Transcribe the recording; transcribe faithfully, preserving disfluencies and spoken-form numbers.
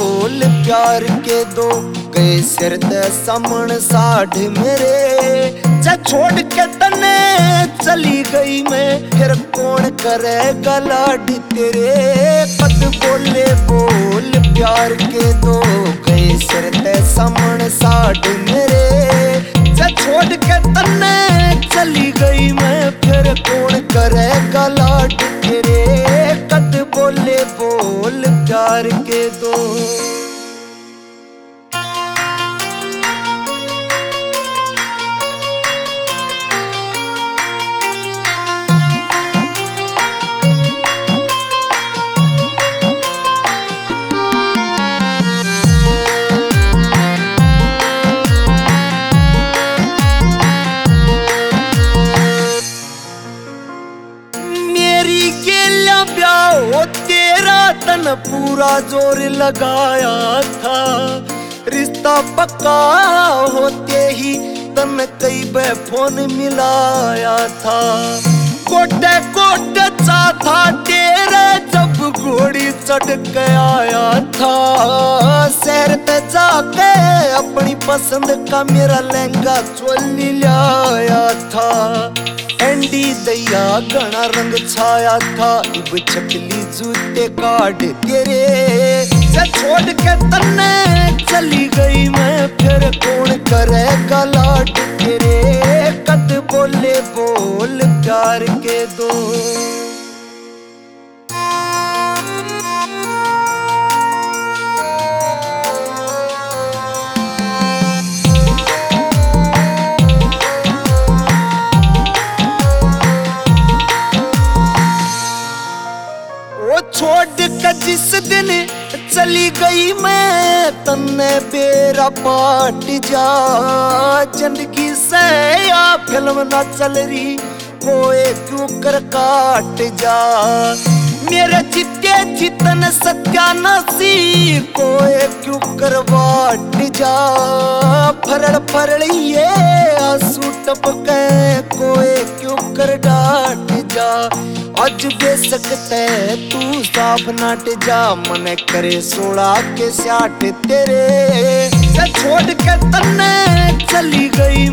बोल प्यार के दो गए सिर ते सामण साढ़ मेरे। जा छोड़ के तने चली गई मैं फिर कौन करेगा लाड तेरे। कद बोले बोल प्यार के दो गए सिर ते सामण साढ़ मेरे। जा छोड़ के तने चली गई मैं फिर कौन करेगा लाड तेरे। कद बोले बोल प्यार के दो। ओ तेरा तन पूरा जोर लगाया था रिश्ता पक्का होते ही तन कई बे फोन मिलाया था। कोटे कोटे चा था तेरे जब घोड़ी चढ़ के आया था। शहर पे जाके अपनी पसंद का मेरा लहंगा चोली लाया था। एंडी दैया घना रंग छाया था इब छकली जूते काट तेरे। से छोड़ के तन्ने चली गई मैं फिर कौन करेगा लाड तेरे। कद बोले बोल प्यार के दो। छोड़ के जिस दिन चली गई मैं तन्ने बेरा पाट जा। जिंदगी से या फिल्म ना चल रही कोई क्यों कर काट जा। मेरे चित्ते चितन सत्यानाशी कोई क्यों कर बाट जा। फरड़ फरड़ ये आंसू टपके कोई क्यों कर डाट जा। आज बेसकते तू साफ नाट जा मन करे सोड़ा के स्याट तेरे। से छोड़ के तन्ने चली गई